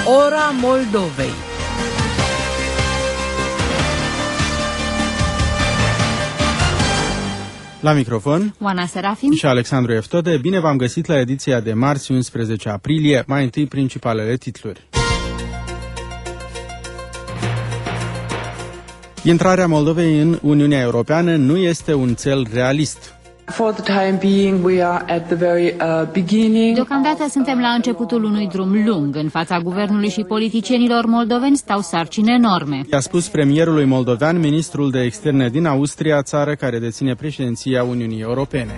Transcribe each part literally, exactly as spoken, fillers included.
Ora Moldovei. La microfon, Oana Serafim și Alexandru Eftode. Bine v-am găsit la ediția de marți, unsprezece aprilie. Mai întâi principalele titluri. Intrarea Moldovei în Uniunea Europeană nu este un cel realist. For the time being, we are at the very uh, beginning. Deocamdată suntem la începutul unui drum lung. În fața guvernului și politicienilor moldoveni stau sarcini enorme. I-a spus premierului moldovean, ministrul de externe din Austria, țară care deține președinția Uniunii Europene.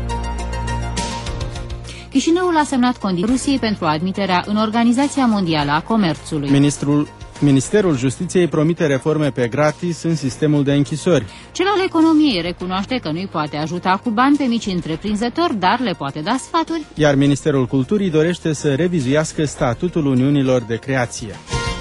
Chișinăul a semnat condiții Rusiei pentru admiterea în Organizația Mondială a Comerțului. Ministrul Ministerul Justiției promite reforme pe gratis în sistemul de închisori. Cel al economiei recunoaște că nu-i poate ajuta cu bani pe mici întreprinzători, dar le poate da sfaturi. Iar Ministerul Culturii dorește să revizuiască statutul Uniunilor de Creație.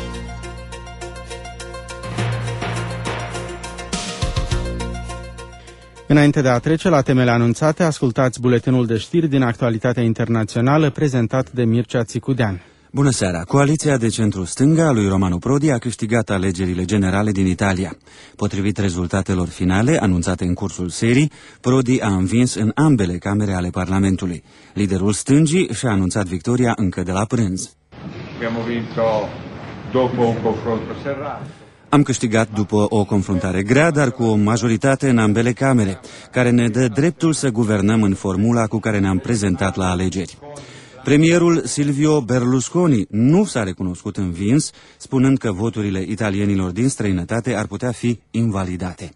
Înainte de a trece la temele anunțate, ascultați buletinul de știri din actualitatea internațională prezentat de Mircea Țicudean. Bună seara! Coaliția de centru-stânga a lui Romano Prodi a câștigat alegerile generale din Italia. Potrivit rezultatelor finale, anunțate în cursul serii, Prodi a învins în ambele camere ale Parlamentului. Liderul stângii și-a anunțat victoria încă de la prânz. Am câștigat după o confruntare grea, dar cu o majoritate în ambele camere, care ne dă dreptul să guvernăm în formula cu care ne-am prezentat la alegeri. Premierul Silvio Berlusconi nu s-a recunoscut învins, spunând că voturile italienilor din străinătate ar putea fi invalidate.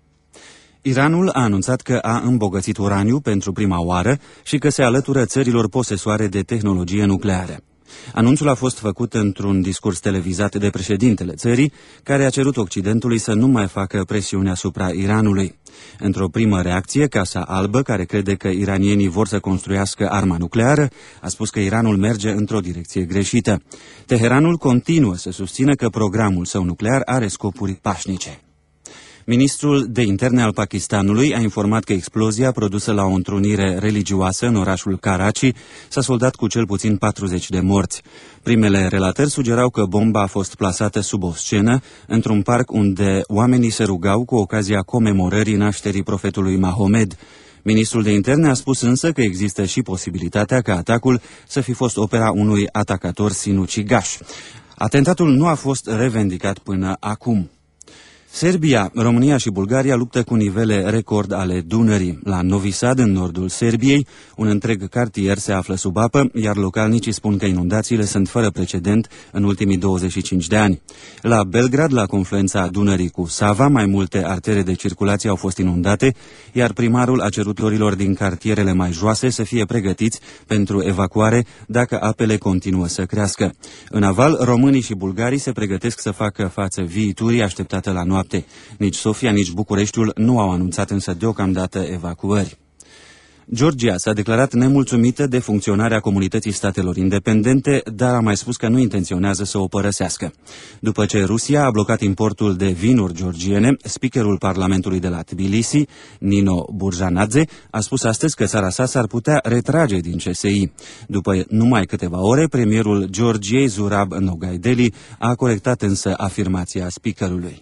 Iranul a anunțat că a îmbogățit uraniu pentru prima oară și că se alătură țărilor posesoare de tehnologie nucleară. Anunțul a fost făcut într-un discurs televizat de președintele țării, care a cerut Occidentului să nu mai facă presiune asupra Iranului. Într-o primă reacție, Casa Albă, care crede că iranienii vor să construiască arma nucleară, a spus că Iranul merge într-o direcție greșită. Teheranul continuă să susțină că programul său nuclear are scopuri pașnice. Ministrul de interne al Pakistanului a informat că explozia produsă la o întrunire religioasă în orașul Karachi s-a soldat cu cel puțin patruzeci de morți. Primele relatări sugerau că bomba a fost plasată sub o scenă, într-un parc unde oamenii se rugau cu ocazia comemorării nașterii profetului Mahomed. Ministrul de interne a spus însă că există și posibilitatea ca atacul să fi fost opera unui atacator sinucigaș. Atentatul nu a fost revendicat până acum. Serbia, România și Bulgaria luptă cu nivele record ale Dunării. La Novi Sad, în nordul Serbiei, un întreg cartier se află sub apă, iar localnicii spun că inundațiile sunt fără precedent în ultimii douăzeci și cinci de ani. La Belgrad, la confluența Dunării cu Sava, mai multe artere de circulație au fost inundate, iar primarul a cerut lorilor din cartierele mai joase să fie pregătiți pentru evacuare dacă apele continuă să crească. În aval, românii și bulgarii se pregătesc să facă față viiturii așteptate la noapte. Nici Sofia, nici Bucureștiul nu au anunțat însă deocamdată evacuări. Georgia s-a declarat nemulțumită de funcționarea Comunității Statelor Independente, dar a mai spus că nu intenționează să o părăsească. După ce Rusia a blocat importul de vinuri georgiene, speakerul Parlamentului de la Tbilisi, Nino Burjanadze, a spus astăzi că țara sa s-ar putea retrage din C S I. După numai câteva ore, premierul Georgiei, Zurab Nogaideli, a corectat însă afirmația speakerului.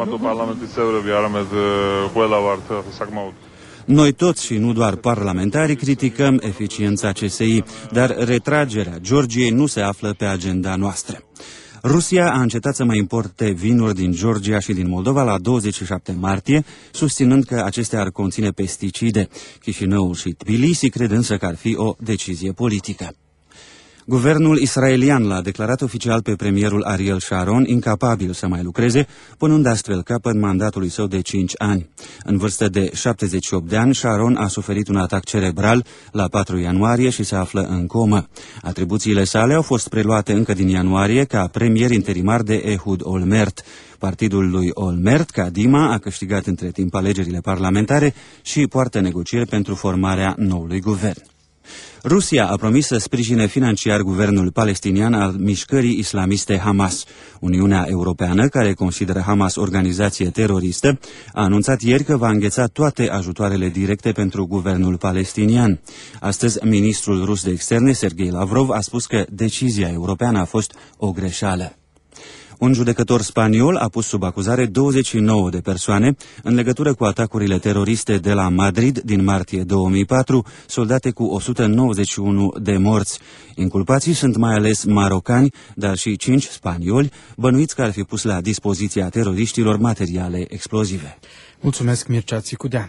Noi toți și nu doar parlamentarii criticăm eficiența C S I, dar retragerea Georgiei nu se află pe agenda noastră. Rusia a încetat să mai importe vinuri din Georgia și din Moldova la douăzeci și șapte martie, susținând că acestea ar conține pesticide. Chișinăul și Tbilisi cred însă că ar fi o decizie politică. Guvernul israelian l-a declarat oficial pe premierul Ariel Sharon incapabil să mai lucreze, punând astfel capăt mandatului său de cinci ani. În vârstă de șaptezeci și opt de ani, Sharon a suferit un atac cerebral la patru ianuarie și se află în comă. Atribuțiile sale au fost preluate încă din ianuarie ca premier interimar de Ehud Olmert. Partidul lui Olmert, Kadima, a câștigat între timp alegerile parlamentare și poartă negocieri pentru formarea noului guvern. Rusia a promis să sprijine financiar guvernul palestinian al mișcării islamiste Hamas. Uniunea Europeană, care consideră Hamas organizație teroristă, a anunțat ieri că va îngheța toate ajutoarele directe pentru guvernul palestinian. Astăzi, ministrul rus de externe, Sergei Lavrov, a spus că decizia europeană a fost o greșeală. Un judecător spaniol a pus sub acuzare douăzeci și nouă de persoane în legătură cu atacurile teroriste de la Madrid din martie două mii patru, soldate cu o sută nouăzeci și unu de morți. Inculpații sunt mai ales marocani, dar și cinci spanioli, bănuiți că ar fi pus la dispoziția teroriștilor materiale explozive. Mulțumesc, Mircea Țicudean.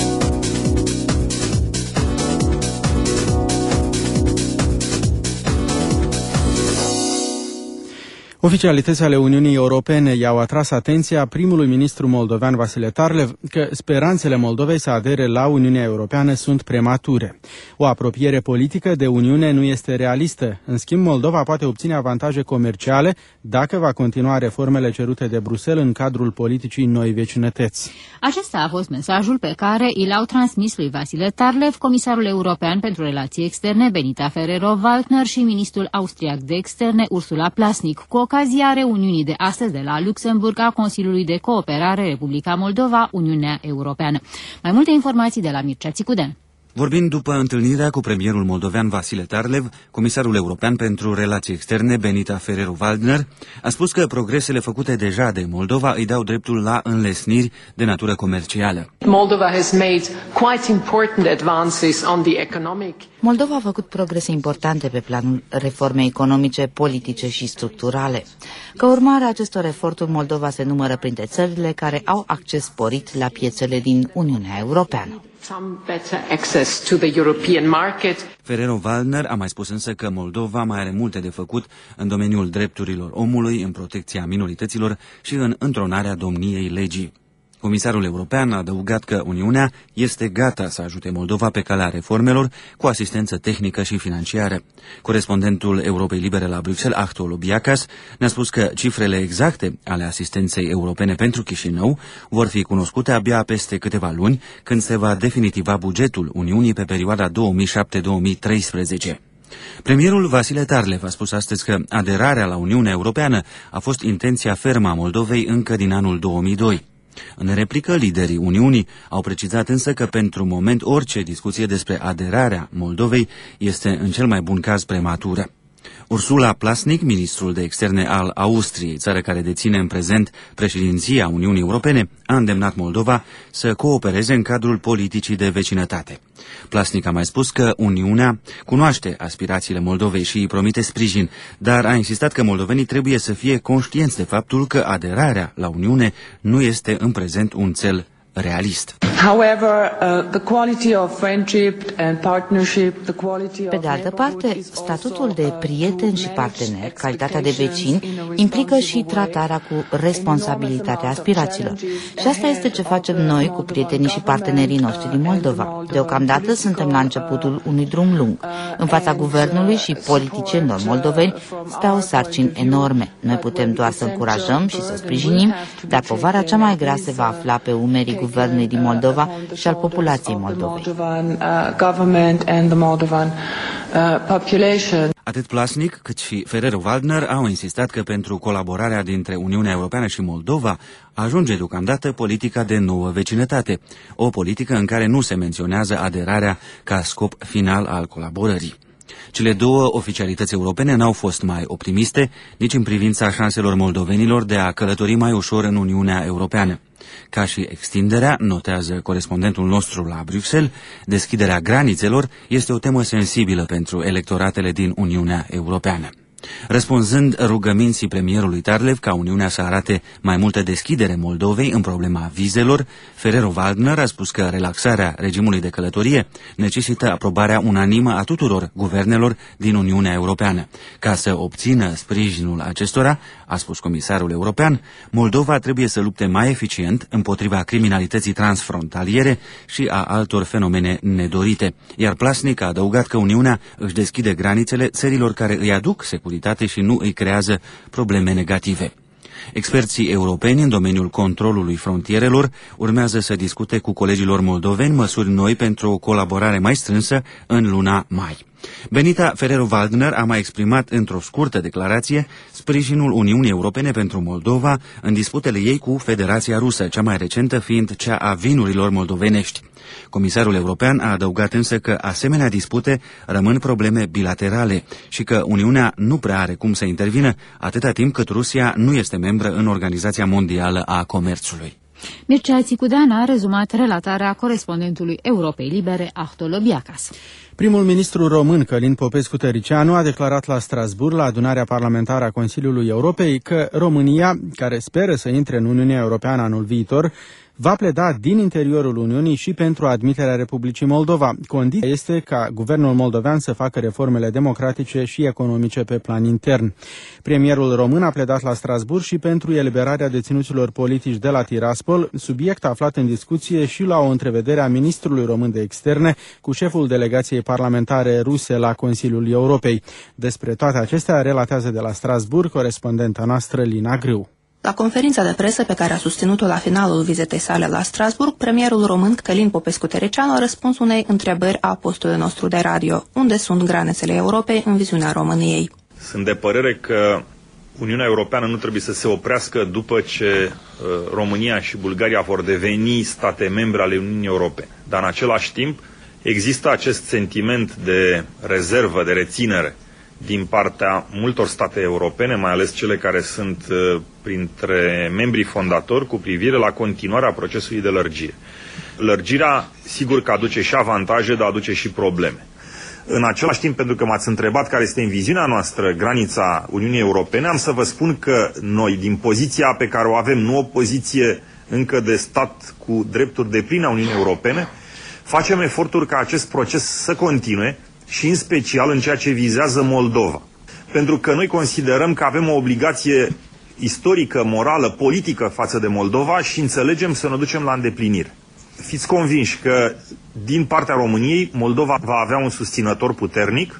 Oficialitățile ale Uniunii Europene i-au atras atenția primului ministru moldovean Vasile Tarlev că speranțele Moldovei să adere la Uniunea Europeană sunt premature. O apropiere politică de Uniune nu este realistă. În schimb, Moldova poate obține avantaje comerciale dacă va continua reformele cerute de Bruxelles în cadrul politicii noi vecinătăți. Acesta a fost mesajul pe care i l-au transmis lui Vasile Tarlev, comisarul european pentru relații externe Benita Ferrero-Waldner și ministrul austriac de externe Ursula Plasnik, cu ocazia reuniunii de astăzi de la Luxemburg a Consiliului de Cooperare Republica Moldova-Uniunea Europeană. Mai multe informații de la Mircea Țicudean. Vorbind după întâlnirea cu premierul moldovean Vasile Tarlev, comisarul european pentru relații externe Benita Ferrero-Waldner a spus că progresele făcute deja de Moldova îi dau dreptul la înlesniri de natură comercială. Moldova has made quite important advances on the economic. Moldova a făcut progrese importante pe planul reformei economice, politice și structurale. Ca urmare a acestor eforturi, Moldova se numără printre țările care au acces sporit la piețele din Uniunea Europeană. Ferrero-Waldner a mai spus însă că Moldova mai are multe de făcut în domeniul drepturilor omului, în protecția minorităților și în întronarea domniei legii. Comisarul european a adăugat că Uniunea este gata să ajute Moldova pe calea reformelor cu asistență tehnică și financiară. Corespondentul Europei Libere la Bruxelles, Ahto Lobiacas, ne-a spus că cifrele exacte ale asistenței europene pentru Chișinău vor fi cunoscute abia peste câteva luni, când se va definitiva bugetul Uniunii pe perioada două mii șapte două mii treisprezece. Premierul Vasile Tarlev a spus astăzi că aderarea la Uniunea Europeană a fost intenția fermă a Moldovei încă din anul două mii doi. În replică, liderii Uniunii au precizat însă că pentru moment orice discuție despre aderarea Moldovei este în cel mai bun caz prematură. Ursula Plasnik, ministrul de externe al Austriei, țară care deține în prezent președinția Uniunii Europene, a îndemnat Moldova să coopereze în cadrul politicii de vecinătate. Plasnik a mai spus că Uniunea cunoaște aspirațiile Moldovei și îi promite sprijin, dar a insistat că moldovenii trebuie să fie conștienți de faptul că aderarea la Uniune nu este în prezent un cel realist. However, uh, the quality of friendship and partnership, the quality of... Pe de altă parte, statutul de prieten și partener, calitatea de vecin, implică și tratarea cu responsabilitatea aspirațiilor. Și asta este ce facem noi cu prietenii și partenerii noștri din Moldova. Deocamdată suntem la începutul unui drum lung. În fața guvernului și politicienilor moldoveni stau sarcini enorme. Noi putem doar să încurajăm și să sprijinim, dar povara cea mai grea se va afla pe umerii guvernului din Moldova și al populației Moldovei. Atât Plasnik cât și Ferrero-Waldner au insistat că pentru colaborarea dintre Uniunea Europeană și Moldova ajunge deocamdată politica de nouă vecinătate, o politică în care nu se menționează aderarea ca scop final al colaborării. Cele două oficialități europene n-au fost mai optimiste nici în privința șanselor moldovenilor de a călători mai ușor în Uniunea Europeană. Ca și extinderea, notează corespondentul nostru la Bruxelles, deschiderea granițelor este o temă sensibilă pentru electoratele din Uniunea Europeană. Răspunzând rugăminții premierului Tarlev ca Uniunea să arate mai multă deschidere Moldovei în problema vizelor, Ferrero-Waldner a spus că relaxarea regimului de călătorie necesită aprobarea unanimă a tuturor guvernelor din Uniunea Europeană. Ca să obțină sprijinul acestora, a spus comisarul european, Moldova trebuie să lupte mai eficient împotriva criminalității transfrontaliere și a altor fenomene nedorite. Iar Plasnik a adăugat că Uniunea își deschide granițele țărilor care îi aduc securitate și nu îi creează probleme negative. Experții europeni în domeniul controlului frontierelor urmează să discute cu colegilor moldoveni măsuri noi pentru o colaborare mai strânsă în luna mai. Benita Ferrero-Waldner a mai exprimat într-o scurtă declarație sprijinul Uniunii Europene pentru Moldova în disputele ei cu Federația Rusă, cea mai recentă fiind cea a vinurilor moldovenești. Comisarul european a adăugat însă că asemenea dispute rămân probleme bilaterale și că Uniunea nu prea are cum să intervină atâta timp cât Rusia nu este membră în Organizația Mondială a Comerțului. Mircea Țicudean a rezumat relatarea corespondentului Europei Libere, Ahtolo Biacas. Primul ministru român, Călin Popescu-Tăricianu, a declarat la Strasbourg, la adunarea parlamentară a Consiliului Europei, că România, care speră să intre în Uniunea Europeană anul viitor, va pleda din interiorul Uniunii și pentru admiterea Republicii Moldova. Condiția este ca guvernul moldovean să facă reformele democratice și economice pe plan intern. Premierul român a pledat la Strasbourg și pentru eliberarea deținuților politici de la Tiraspol, subiect aflat în discuție și la o întrevedere a ministrului român de externe cu șeful delegației parlamentare ruse la Consiliul Europei. Despre toate acestea relatează de la Strasbourg corespondenta noastră Lina Grâu. La conferința de presă pe care a susținut-o la finalul vizitei sale la Strasbourg, premierul român Călin Popescu-Tăricianu a răspuns unei întrebări a postului nostru de radio. Unde sunt granițele Europei în viziunea României? Sunt de părere că Uniunea Europeană nu trebuie să se oprească după ce uh, România și Bulgaria vor deveni state membre ale Uniunii Europene. Dar în același timp există acest sentiment de rezervă, de reținere din partea multor state europene, mai ales cele care sunt uh, printre membrii fondatori, cu privire la continuarea procesului de lărgire. Lărgirea, sigur că aduce și avantaje, dar aduce și probleme. În același timp, pentru că m-ați întrebat care este în viziunea noastră granița Uniunii Europene, am să vă spun că noi, din poziția pe care o avem, nu o poziție încă de stat cu drepturi depline a Uniunii Europene, facem eforturi ca acest proces să continue, și în special în ceea ce vizează Moldova. Pentru că noi considerăm că avem o obligație istorică, morală, politică față de Moldova și înțelegem să ne ducem la îndeplinire. Fiți convinși că din partea României Moldova va avea un susținător puternic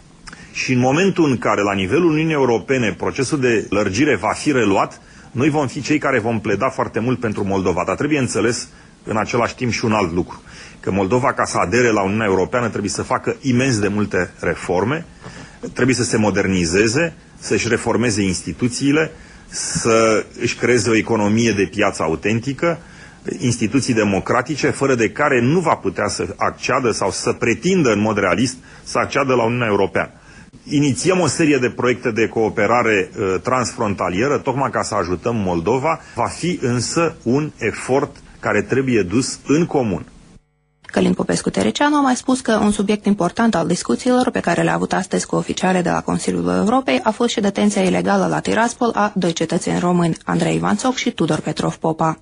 și în momentul în care la nivelul Uniunii Europene procesul de lărgire va fi reluat, noi vom fi cei care vom pleda foarte mult pentru Moldova. Dar trebuie înțeles în același timp și un alt lucru. Că Moldova, ca să adere la Uniunea Europeană, trebuie să facă imens de multe reforme, trebuie să se modernizeze, să-și reformeze instituțiile, să își creeze o economie de piață autentică, instituții democratice, fără de care nu va putea să acceadă sau să pretindă în mod realist să acceadă la Uniunea Europeană. Inițiem o serie de proiecte de cooperare uh, transfrontalieră, tocmai ca să ajutăm Moldova, va fi însă un efort care trebuie dus în comun. Călin Popescu-Tăricianu a mai spus că un subiect important al discuțiilor pe care le-a avut astăzi cu oficiale de la Consiliul Europei a fost și detenția ilegală la Tiraspol a doi cetățeni români, Andrei Ivanțoc și Tudor Petrov Popa.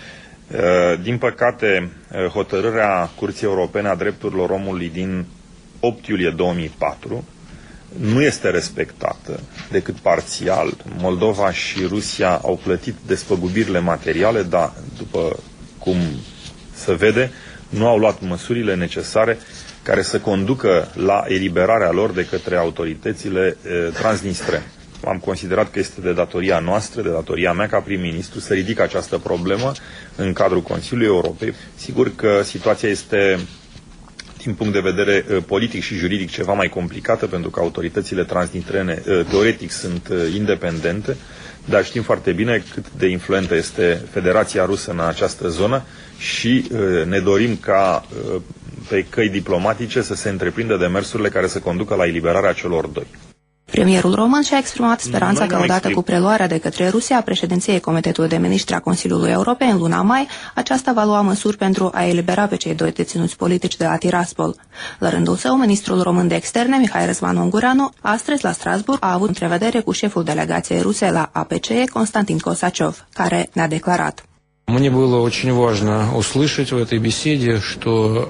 Din păcate, hotărârea Curții Europene a Drepturilor Omului din opt iulie două mii patru nu este respectată decât parțial. Moldova și Rusia au plătit despăgubirile materiale, dar după cum se vede, nu au luat măsurile necesare care să conducă la eliberarea lor de către autoritățile e, transnistrene. Am considerat că este de datoria noastră, de datoria mea ca prim-ministru, să ridic această problemă în cadrul Consiliului Europei. Sigur că situația este, din punct de vedere politic și juridic, ceva mai complicată, pentru că autoritățile transnistrene teoretic sunt independente, dar știm foarte bine cât de influentă este Federația Rusă în această zonă și ne dorim ca pe căi diplomatice să se întreprindă demersurile care să conducă la eliberarea celor doi. Premierul român și-a exprimat speranța că odată cu preluarea de către Rusia a președinției Comitetului de Ministri a Consiliului Europei în luna mai, aceasta va lua măsuri pentru a elibera pe cei doi deținuți politici de la Tiraspol. La rândul său, ministrul român de externe, Mihai Răzvan Ungureanu, astăzi la Strasbourg a avut întrevedere cu șeful delegației ruse la A P C E, Constantin Kosaciov, care ne-a declarat: Мне было очень важно услышать в этой беседе, что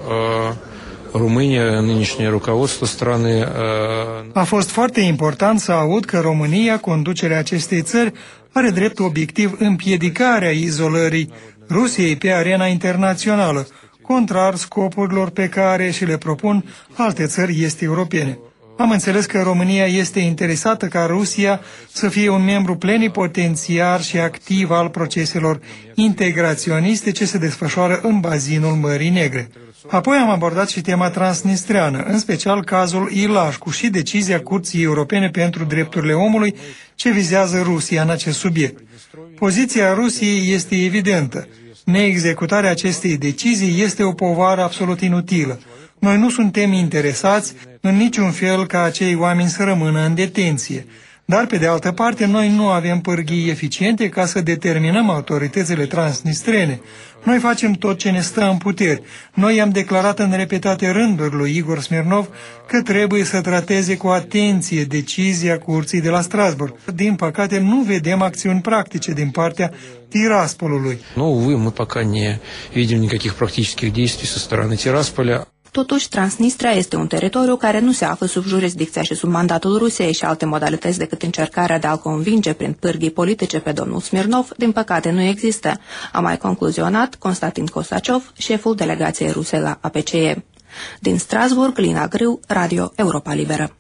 România, nынешнее руководство страны. A fost foarte important să aud că România, conducerea acestei țări, are drept obiectiv împiedicarea izolării Rusiei pe arena internațională, contrar scopurilor pe care și le propun alte țări est europene. Am înțeles că România este interesată ca Rusia să fie un membru plenipotențiar și activ al proceselor integraționiste ce se desfășoară în bazinul Mării Negre. Apoi am abordat și tema transnistreană, în special cazul Ilașcu și decizia Curții Europene pentru Drepturile Omului ce vizează Rusia în acest subiect. Poziția Rusiei este evidentă. Neexecutarea acestei decizii este o povară absolut inutilă. Noi nu suntem interesați în niciun fel ca acei oameni să rămână în detenție. Dar, pe de altă parte, noi nu avem pârghii eficiente ca să determinăm autoritățile transnistrene. Noi facem tot ce ne stă în puteri. Noi am declarat în repetate rânduri lui Igor Smirnov că trebuie să trateze cu atenție decizia Curții de la Strasbourg. Din păcate, nu vedem acțiuni practice din partea Tiraspolului. Но, увы, мы пока не видим никаких практических действий со стороны Тирасполя. Totuși, Transnistria este un teritoriu care nu se află sub jurisdicția și sub mandatul Rusiei și alte modalități decât încercarea de a-l convinge prin pârghii politice pe domnul Smirnov, din păcate nu există, a mai concluzionat Constantin Kosaciov, șeful delegației ruse la A P C E. Din Strasbourg, Lina Griu, Radio Europa Liberă.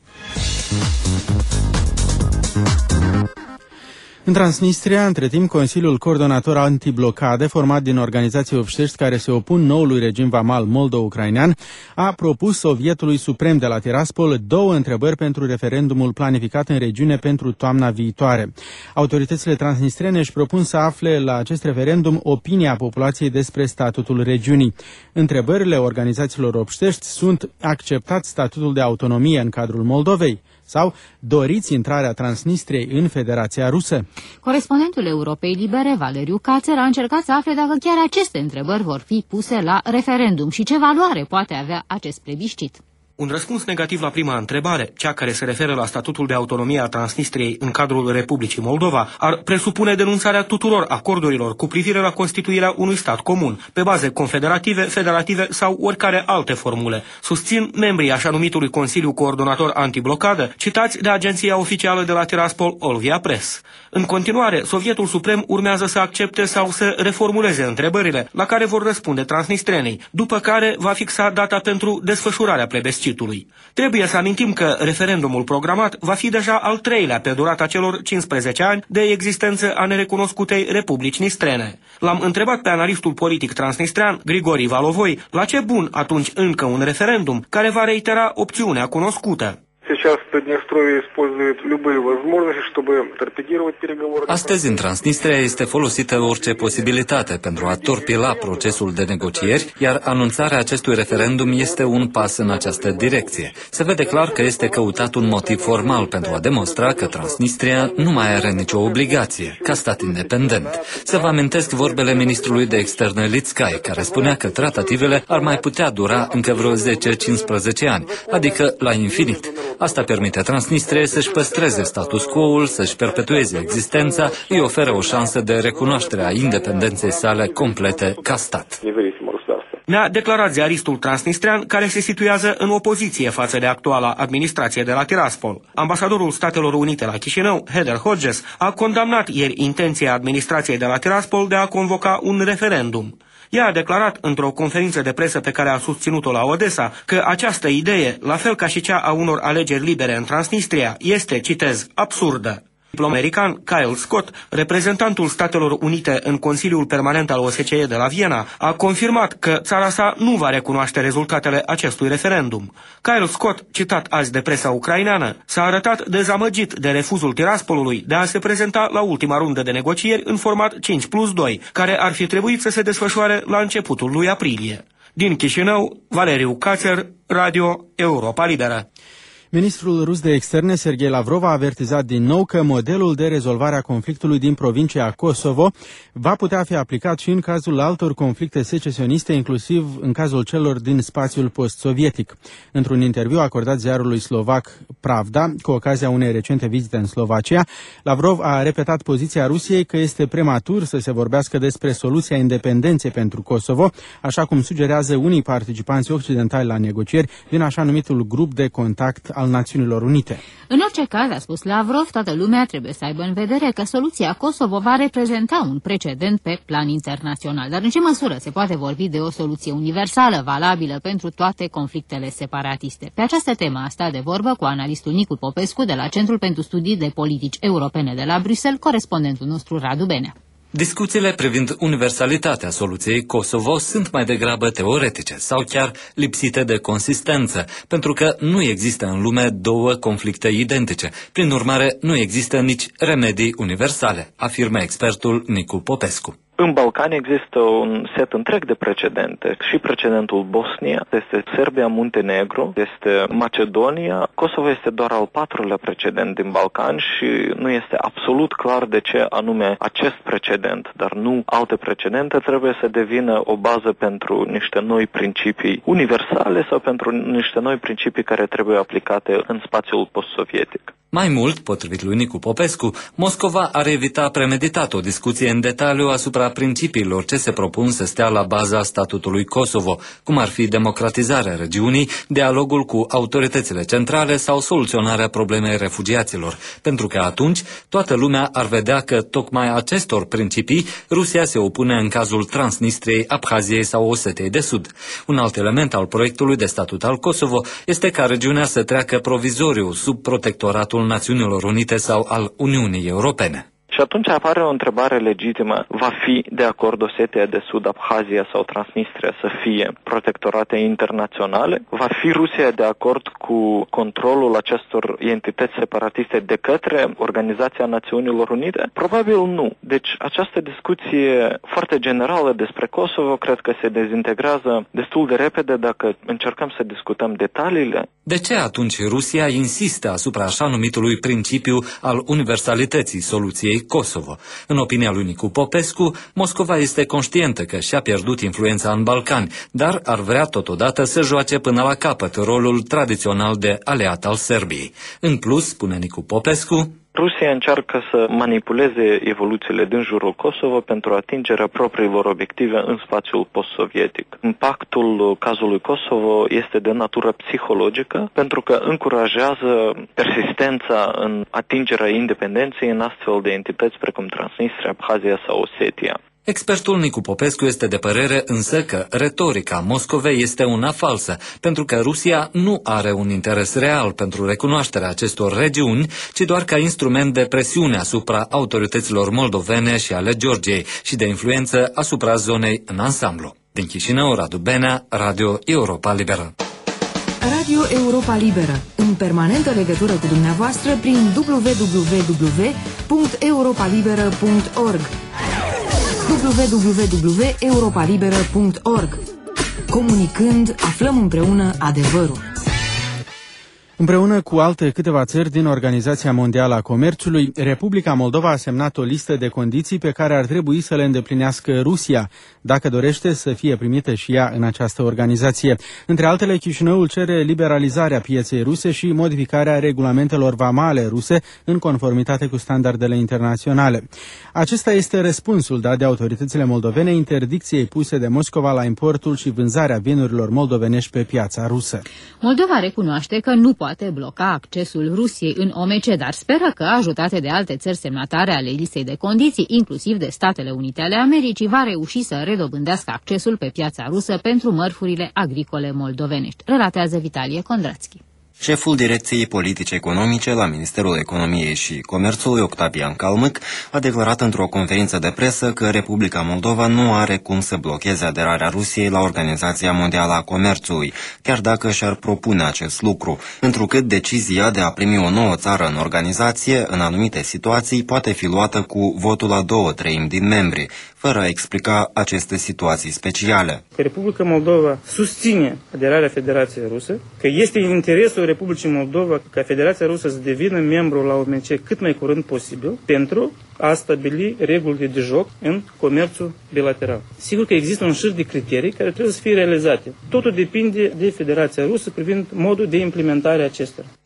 În Transnistria, între timp, Consiliul Coordonator Antiblocade, format din organizații obștești care se opun noului regim vamal moldo-ucrainean, a propus Sovietului Suprem de la Tiraspol două întrebări pentru referendumul planificat în regiune pentru toamna viitoare. Autoritățile transnistrene își propun să afle la acest referendum opinia populației despre statutul regiunii. Întrebările organizațiilor obștești sunt: acceptați statutul de autonomie în cadrul Moldovei? Sau doriți intrarea Transnistriei în Federația Rusă? Corespondentul Europei Libere, Valeriu Cațer, a încercat să afle dacă chiar aceste întrebări vor fi puse la referendum și ce valoare poate avea acest plebiscit. Un răspuns negativ la prima întrebare, cea care se referă la statutul de autonomie a Transnistriei în cadrul Republicii Moldova, ar presupune denunțarea tuturor acordurilor cu privire la constituirea unui stat comun, pe baze confederative, federative sau oricare alte formule, susțin membrii așa numitului Consiliu Coordonator Antiblocadă, citați de agenția oficială de la Tiraspol Olvia Press. În continuare, Sovietul Suprem urmează să accepte sau să reformuleze întrebările la care vor răspunde transnistrenii, după care va fixa data pentru desfășurarea plebiscitului. Trebuie să amintim că referendumul programat va fi deja al treilea pe durata celor cincisprezece ani de existență a nerecunoscutei Republici Nistrene. L-am întrebat pe analistul politic transnistrean, Grigori Valovoi, la ce bun atunci încă un referendum care va reitera opțiunea cunoscută. Astăzi, în Transnistria este folosită orice posibilitate pentru a torpila procesul de negocieri, iar anunțarea acestui referendum este un pas în această direcție. Se vede clar că este căutat un motiv formal pentru a demonstra că Transnistria nu mai are nicio obligație, ca stat independent. Să vă amintesc vorbele ministrului de externe Litskai, care spunea că tratativele ar mai putea dura încă vreo zece cincisprezece ani, adică la infinit. Asta permite Transnistriei să-și păstreze status quo-ul, să-și perpetueze existența, îi oferă o șansă de recunoaștere a independenței sale complete ca stat. Ne-a declarat ziaristul transnistrean, care se situează în opoziție față de actuala administrație de la Tiraspol. Ambasadorul Statelor Unite la Chișinău, Heather Hodges, a condamnat ieri intenția administrației de la Tiraspol de a convoca un referendum. Ea a declarat într-o conferință de presă pe care a susținut-o la Odessa că această idee, la fel ca și cea a unor alegeri libere în Transnistria, este, citez, absurdă. Diplomatul american Kyle Scott, reprezentantul Statelor Unite în Consiliul Permanent al O S C E de la Viena, a confirmat că țara sa nu va recunoaște rezultatele acestui referendum. Kyle Scott, citat azi de presa ucraineană, s-a arătat dezamăgit de refuzul Tiraspolului de a se prezenta la ultima rundă de negocieri în format cinci plus doi, care ar fi trebuit să se desfășoare la începutul lui aprilie. Din Chișinău, Valeriu Cațer, Radio Europa Liberă. Ministrul rus de externe, Sergei Lavrov, a avertizat din nou că modelul de rezolvare a conflictului din provincia Kosovo va putea fi aplicat și în cazul altor conflicte secesioniste, inclusiv în cazul celor din spațiul post-sovietic. Într-un interviu acordat ziarului slovac Pravda, cu ocazia unei recente vizite în Slovacia, Lavrov a repetat poziția Rusiei că este prematur să se vorbească despre soluția independenței pentru Kosovo, așa cum sugerează unii participanți occidentali la negocieri din așa numitul grup de contact al al Națiunilor Unite. În orice caz, a spus Lavrov, toată lumea trebuie să aibă în vedere că soluția Kosovo va reprezenta un precedent pe plan internațional. Dar în ce măsură se poate vorbi de o soluție universală, valabilă pentru toate conflictele separatiste? Pe această temă a stat de vorbă cu analistul Nicu Popescu de la Centrul pentru Studii de Politici Europene de la Bruxelles, corespondentul nostru Radu Benea. Discuțiile privind universalitatea soluției Kosovo sunt mai degrabă teoretice sau chiar lipsite de consistență, pentru că nu există în lume două conflicte identice. Prin urmare, nu există nici remedii universale, afirmă expertul Nicu Popescu. În Balcani există un set întreg de precedente. Și precedentul Bosnia, este Serbia, Muntenegru, este Macedonia. Kosovo este doar al patrulea precedent din Balcani și nu este absolut clar de ce anume acest precedent, dar nu alte precedente, trebuie să devină o bază pentru niște noi principii universale sau pentru niște noi principii care trebuie aplicate în spațiul post-sovietic. Mai mult, potrivit lui Nicu Popescu, Moscova ar evita premeditat o discuție în detaliu asupra principiilor ce se propun să stea la baza statutului Kosovo, cum ar fi democratizarea regiunii, dialogul cu autoritățile centrale sau soluționarea problemei refugiaților, pentru că atunci toată lumea ar vedea că tocmai acestor principii Rusia se opune în cazul Transnistriei, Abhaziei sau Osetiei de Sud. Un alt element al proiectului de statut al Kosovo este ca regiunea să treacă provizoriu sub protectoratul Națiunilor Unite sau al Uniunii Europene. Și atunci apare o întrebare legitimă. Va fi de acord Osetia de Sud, Abhazia sau Transnistria să fie protectorate internaționale? Va fi Rusia de acord cu controlul acestor entități separatiste de către Organizația Națiunilor Unite? Probabil nu. Deci această discuție foarte generală despre Kosovo cred că se dezintegrează destul de repede dacă încercăm să discutăm detaliile. De ce atunci Rusia insistă asupra așa numitului principiu al universalității soluției Kosovo? În opinia lui Nicu Popescu, Moscova este conștientă că și-a pierdut influența în Balcani, dar ar vrea totodată să joace până la capăt rolul tradițional de aliat al Serbiei. În plus, spune Nicu Popescu, Rusia încearcă să manipuleze evoluțiile din jurul Kosovo pentru atingerea propriilor obiective în spațiul post-sovietic. Impactul cazului Kosovo este de natură psihologică pentru că încurajează persistența în atingerea independenței în astfel de entități precum Transnistria, Abhazia sau Osetia. Expertul Nicu Popescu este de părere însă că retorica Moscovei este una falsă, pentru că Rusia nu are un interes real pentru recunoașterea acestor regiuni, ci doar ca instrument de presiune asupra autorităților moldovene și ale Georgiei și de influență asupra zonei în ansamblu. Din Chișinău, Radu Benea, Radio Europa Liberă. Radio Europa Liberă, în permanentă legătură cu dumneavoastră prin w w w punct europa liberă punct org. w w w punct europa liberă punct org. Comunicând, aflăm împreună adevărul. Împreună cu alte câteva țări din Organizația Mondială a Comerțului, Republica Moldova a semnat o listă de condiții pe care ar trebui să le îndeplinească Rusia, dacă dorește să fie primită și ea în această organizație. Între altele, Chișinăul cere liberalizarea pieței ruse și modificarea regulamentelor vamale ruse în conformitate cu standardele internaționale. Acesta este răspunsul dat de autoritățile moldovene interdicției puse de Moscova la importul și vânzarea vinurilor moldovenești pe piața rusă. Moldova recunoaște că nu poate bloca accesul Rusiei în O M C, dar speră că, ajutate de alte țări semnatare ale listei de condiții, inclusiv de Statele Unite ale Americii, va reuși să redobândească accesul pe piața rusă pentru mărfurile agricole moldovenești, relatează Vitalie Kondrațchi. Șeful Direcției Politice Economice la Ministerul Economiei și Comerțului, Octavian Calmâc, a declarat într-o conferință de presă că Republica Moldova nu are cum să blocheze aderarea Rusiei la Organizația Mondială a Comerțului, chiar dacă și-ar propune acest lucru, întrucât decizia de a primi o nouă țară în organizație, în anumite situații, poate fi luată cu votul a două treimi din membri, fără a explica aceste situații speciale. Republica Moldova susține aderarea Federației Rusă, că este în interesul Republicii Moldova ca Federația Rusă să devină membru la O M C cât mai curând posibil pentru a stabili regulile de joc în comerțul bilateral. Sigur că există un șir de criterii care trebuie să fie realizate. Totul depinde de Federația Rusă privind modul de implementare a acestora.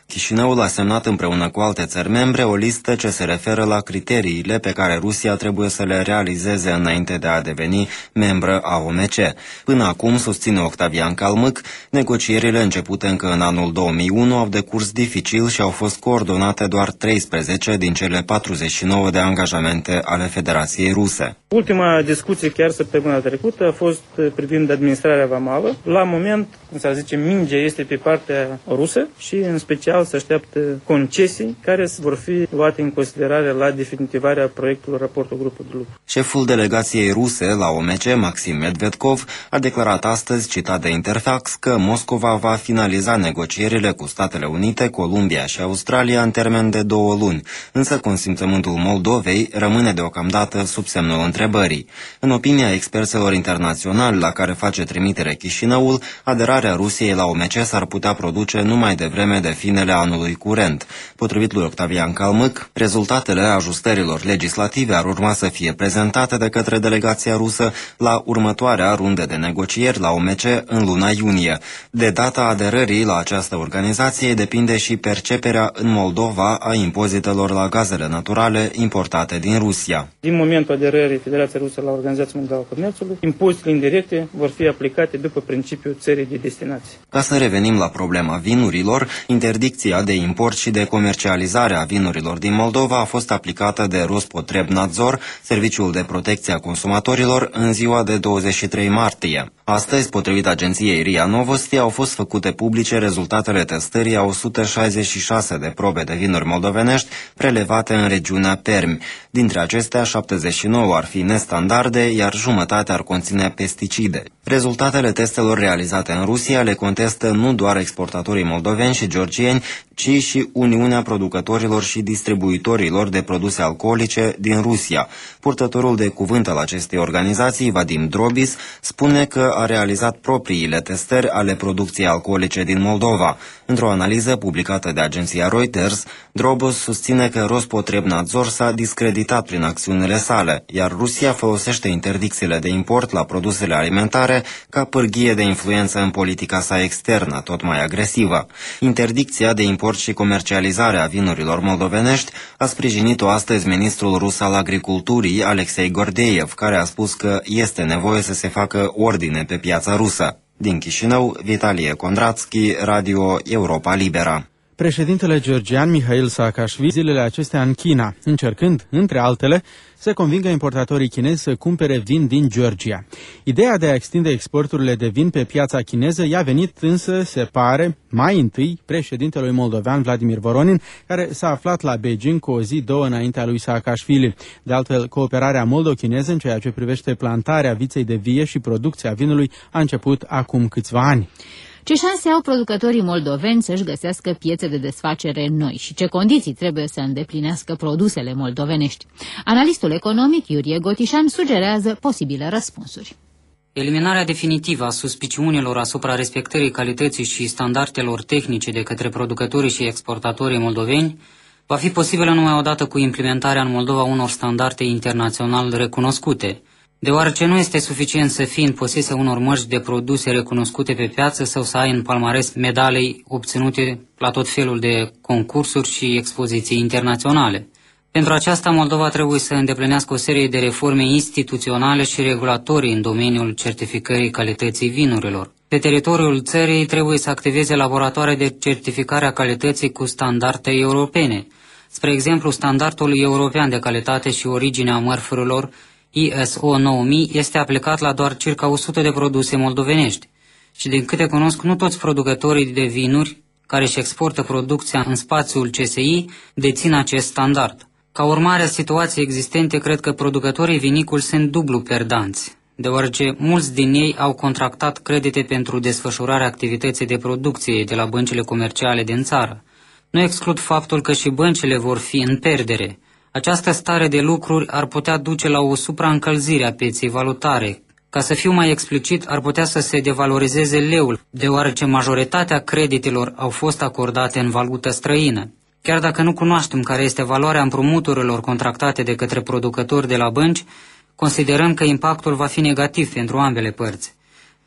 Chișinăul a semnat împreună cu alte țări membre o listă ce se referă la criteriile pe care Rusia trebuie să le realizeze înainte de a deveni membră a O M C. Până acum, susține Octavian Calmâc, negocierile începute încă în anul două mii unu au decurs dificil și au fost coordonate doar treisprezece din cele patruzeci și nouă de angajamente ale Federației Ruse. Ultima discuție chiar săptămâna trecută a fost privind administrarea vamală. La moment, să zicem, mingea este pe partea rusă și în special se așteaptă concesii care vor fi luate în considerare la definitivarea proiectului raportului grupului de lucru. Șeful delegației ruse la O M C, Maxim Medvedkov, a declarat astăzi, citat de Interfax, că Moscova va finaliza negocierile cu Statele Unite, Columbia și Australia în termen de două luni, însă consimțământul Moldovei rămâne deocamdată sub semnul întrebării. În opinia experților internaționali la care face trimitere Chișinăul, aderarea Rusiei la O M C s-ar putea produce numai devreme de finele anului curent. Potrivit lui Octavian Calmâc, rezultatele ajustărilor legislative ar urma să fie prezentate de către delegația rusă la următoarea rundă de negocieri la O M C în luna iunie. De data aderării la această organizație depinde și perceperea în Moldova a impozitelor la gazele naturale importate din Rusia. Din momentul aderării Federației Rusă la Organizația Mondială a Comerțului, impozitele indirecte vor fi aplicate după principiul țării de destinație. Ca să revenim la problema vinurilor, interdicția de import și de comercializare a vinurilor din Moldova a fost aplicată de Rospotrebnadzor, Serviciul de Protecție a Consumatorilor, în ziua de douăzeci și trei martie. Astăzi, potrivit agenției R I A Novosti, au fost făcute publice rezultatele testării a o sută șaizeci și șase de probe de vinuri moldovenești prelevate în regiunea Permi. Dintre acestea, șaptezeci și nouă ar fi nestandarde, iar jumătate ar conține pesticide. Rezultatele testelor realizate în Rusia le contestă nu doar exportatorii moldoveni și georgieni, ci și Uniunea Producătorilor și Distribuitorilor de Produse Alcoolice din Rusia. Purtătorul de cuvânt al acestei organizații, Vadim Drobis, spune că a realizat propriile testări ale producției alcoolice din Moldova. Într-o analiză publicată de agenția Reuters, Drobis susține că Rospotrebnadzor s-a discreditat prin acțiunile sale, iar Rusia folosește interdicțiile de import la produsele alimentare ca pârghie de influență în politica sa externă, tot mai agresivă. Interdicția de import și comercializare a vinurilor moldovenești a sprijinit-o astăzi ministrul rus al agriculturii, Alexei Gordeev, care a spus că este nevoie să se facă ordine pe piața rusă. Din Chișinău, Vitalie Kondratski, Radio Europa Libera. Președintele georgian Mihail Saakashvili zilele acestea în China, încercând, între altele, să convingă importatorii chinezi să cumpere vin din Georgia. Ideea de a extinde exporturile de vin pe piața chineză i-a venit însă, se pare, mai întâi președintelui moldovean Vladimir Voronin, care s-a aflat la Beijing cu o zi, două înaintea lui Saakashvili. De altfel, cooperarea moldo-chineză în ceea ce privește plantarea viței de vie și producția vinului a început acum câțiva ani. Ce șanse au producătorii moldoveni să-și găsească piețe de desfacere noi și ce condiții trebuie să îndeplinească produsele moldovenești? Analistul economic Iurie Gotișan sugerează posibile răspunsuri. Eliminarea definitivă a suspiciunilor asupra respectării calității și standardelor tehnice de către producătorii și exportatorii moldoveni va fi posibilă numai odată cu implementarea în Moldova unor standarde internațional recunoscute, deoarece nu este suficient să fii în posesia unor mărci de produse recunoscute pe piață sau să ai în palmares medalii obținute la tot felul de concursuri și expoziții internaționale. Pentru aceasta, Moldova trebuie să îndeplinească o serie de reforme instituționale și regulatorii în domeniul certificării calității vinurilor. Pe teritoriul țării trebuie să activeze laboratoare de certificare a calității cu standarde europene. Spre exemplu, standardul european de calitate și origine a mărfurilor I S O nouă mii este aplicat la doar circa o sută de produse moldovenești și din câte cunosc, nu toți producătorii de vinuri care își exportă producția în spațiul C S I dețin acest standard. Ca urmare a situației existente, cred că producătorii viniculi sunt dublu perdanți, deoarece mulți din ei au contractat credite pentru desfășurarea activității de producție de la băncile comerciale din țară. Nu exclud faptul că și băncile vor fi în perdere. Această stare de lucruri ar putea duce la o supraîncălzire a pieței valutare. Ca să fiu mai explicit, ar putea să se devalorizeze leul, deoarece majoritatea creditelor au fost acordate în valută străină. Chiar dacă nu cunoaștem care este valoarea împrumuturilor contractate de către producători de la bănci, considerăm că impactul va fi negativ pentru ambele părți.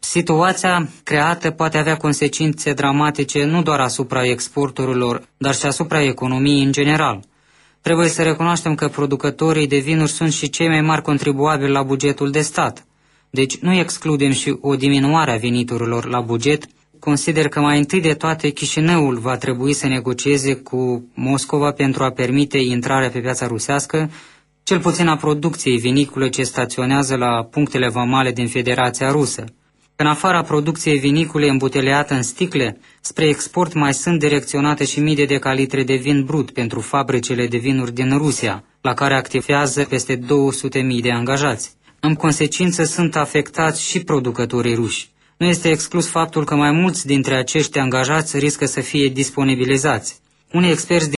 Situația creată poate avea consecințe dramatice nu doar asupra exporturilor, dar și asupra economiei în general. Trebuie să recunoaștem că producătorii de vinuri sunt și cei mai mari contribuabili la bugetul de stat. Deci nu excludem și o diminuare a veniturilor la buget. Consider că mai întâi de toate Chișinăul va trebui să negocieze cu Moscova pentru a permite intrarea pe piața rusească, cel puțin a producției vinicole ce staționează la punctele vamale din Federația Rusă. În afara producției vinicule îmbuteleată în sticle, spre export mai sunt direcționate și mii de decalitre de vin brut pentru fabricile de vinuri din Rusia, la care activează peste două sute de mii de angajați. În consecință sunt afectați și producătorii ruși. Nu este exclus faptul că mai mulți dintre acești angajați riscă să fie disponibilizați. Unii experți